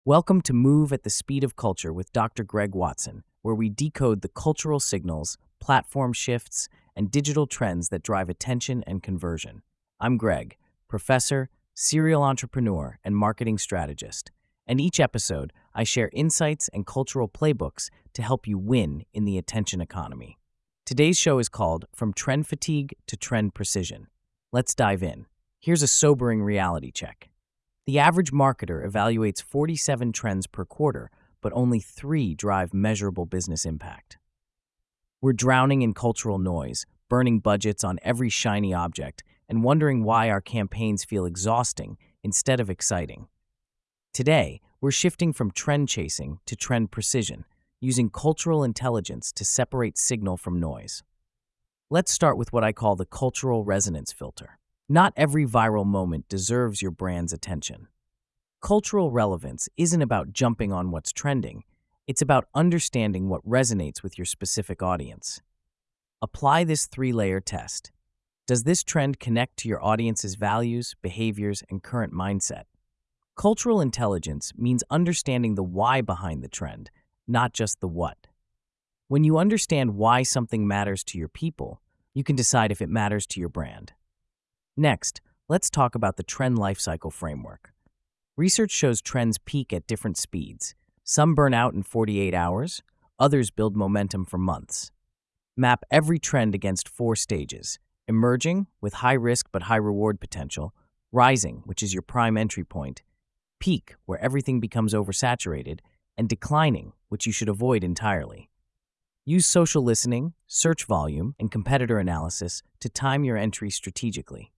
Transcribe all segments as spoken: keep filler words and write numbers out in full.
Welcome to Move at the Speed of Culture with Doctor Greg Watson, where we decode the cultural signals, platform shifts, and digital trends that drive attention and conversion. I'm Greg, professor, serial entrepreneur, and marketing strategist. And each episode, I share insights and cultural playbooks to help you win in the attention economy. Today's show is called From Trend Fatigue to Trend Precision. Let's dive in. Here's a sobering reality check. The average marketer evaluates forty-seven trends per quarter, but only three drive measurable business impact. We're drowning in cultural noise, burning budgets on every shiny object, and wondering why our campaigns feel exhausting instead of exciting. Today, we're shifting from trend chasing to trend precision, using cultural intelligence to separate signal from noise. Let's start with what I call the cultural resonance filter. Not every viral moment deserves your brand's attention. Cultural relevance isn't about jumping on what's trending. It's about understanding what resonates with your specific audience. Apply this three-layer test. Does this trend connect to your audience's values, behaviors, and current mindset? Cultural intelligence means understanding the why behind the trend, not just the what. When you understand why something matters to your people, you can decide if it matters to your brand. Next, let's talk about the trend lifecycle framework. Research shows trends peak at different speeds. Some burn out in forty-eight hours, others build momentum for months. Map every trend against four stages: emerging, with high risk but high reward potential; rising, which is your prime entry point; peak, where everything becomes oversaturated; and declining, which you should avoid entirely. Use social listening, search volume, and competitor analysis to time your entry strategically.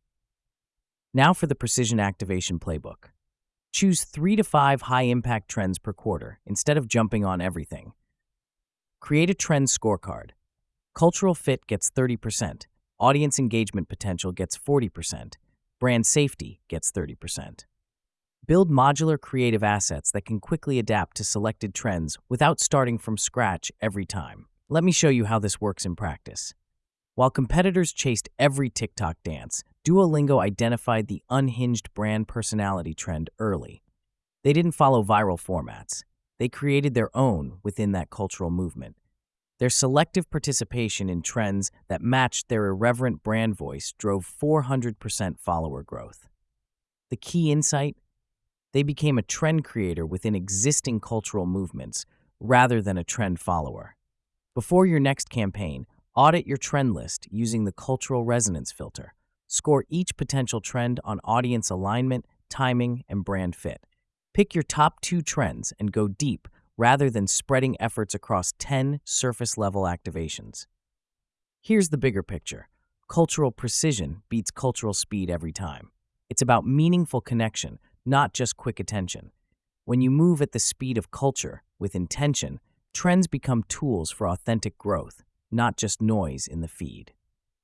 Now for the Precision Activation Playbook. Choose three to five high-impact trends per quarter instead of jumping on everything. Create a trend scorecard. Cultural fit gets thirty percent, audience engagement potential gets forty percent, brand safety gets thirty percent. Build modular creative assets that can quickly adapt to selected trends without starting from scratch every time. Let me show you how this works in practice. While competitors chased every TikTok dance, Duolingo identified the unhinged brand personality trend early. They didn't follow viral formats. They created their own within that cultural movement. Their selective participation in trends that matched their irreverent brand voice drove four hundred percent follower growth. The key insight? They became a trend creator within existing cultural movements rather than a trend follower. Before your next campaign, audit your trend list using the cultural resonance filter. Score each potential trend on audience alignment, timing, and brand fit. Pick your top two trends and go deep rather than spreading efforts across ten surface-level activations. Here's the bigger picture. Cultural precision beats cultural speed every time. It's about meaningful connection, not just quick attention. When you move at the speed of culture with intention, trends become tools for authentic growth, not just noise in the feed.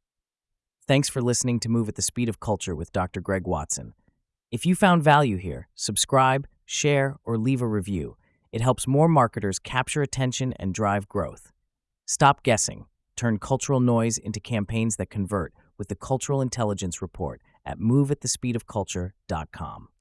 Thanks for listening to Move at the Speed of Culture with Doctor Greg Watson. If you found value here, subscribe, share, or leave a review. It helps more marketers capture attention and drive growth. Stop guessing. Turn cultural noise into campaigns that convert with the Cultural Intelligence Report at move at the speed of culture dot com.